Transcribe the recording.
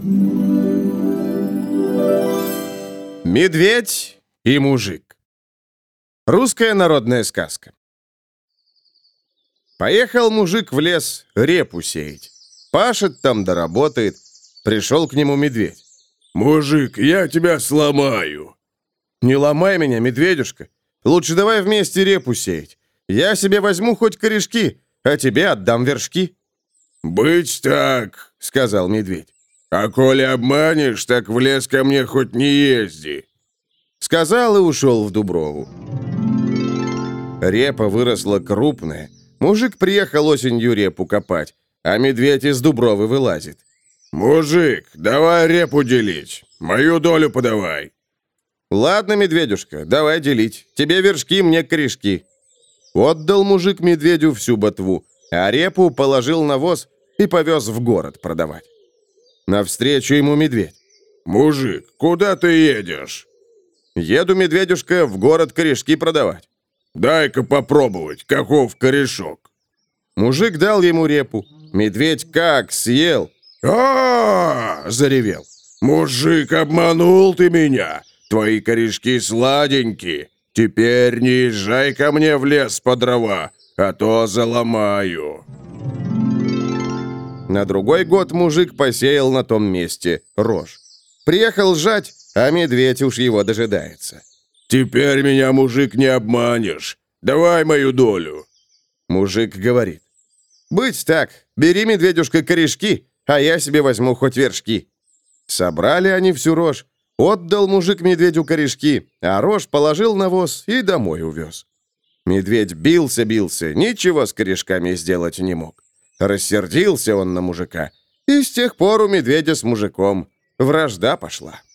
Медведь и мужик. Русская народная сказка. Поехал мужик в лес репу сеять. Пашет там да работает. Пришел к нему медведь. «Мужик, я тебя сломаю». «Не ломай меня, медведюшка. Лучше давай вместе репу сеять. Я себе возьму хоть корешки, а тебе отдам вершки». «Быть так», — сказал медведь. «А коли обманешь, так в лес ко мне хоть не езди». Сказал и ушел в дуброву. Репа выросла крупная. Мужик приехал осенью репу копать, а медведь из дубровы вылазит. «Мужик, давай репу делить. Мою долю подавай». «Ладно, медведюшка, давай делить. Тебе вершки, мне корешки». Отдал мужик медведю всю ботву, а репу положил на воз и повез в город продавать. Навстречу ему медведь. «Мужик, куда ты едешь?» «Еду, медведюшка, в город корешки продавать». «Дай-ка попробовать, каков корешок». Мужик дал ему репу. Медведь как съел. Заревел. «Мужик, обманул ты меня! Твои корешки сладенькие. Теперь не езжай ко мне в лес по дрова, а то заломаю». На другой год мужик посеял на том месте рожь. Приехал жать, а медведь уж его дожидается. «Теперь меня, мужик, не обманешь. Давай мою долю». Мужик говорит. «Быть так, бери, медведюшка, корешки, а я себе возьму хоть вершки». Собрали они всю рожь. Отдал мужик медведю корешки, а рожь положил на воз и домой увез. Медведь бился, ничего с корешками сделать не мог. Рассердился он на мужика, и с тех пор у медведя с мужиком вражда пошла.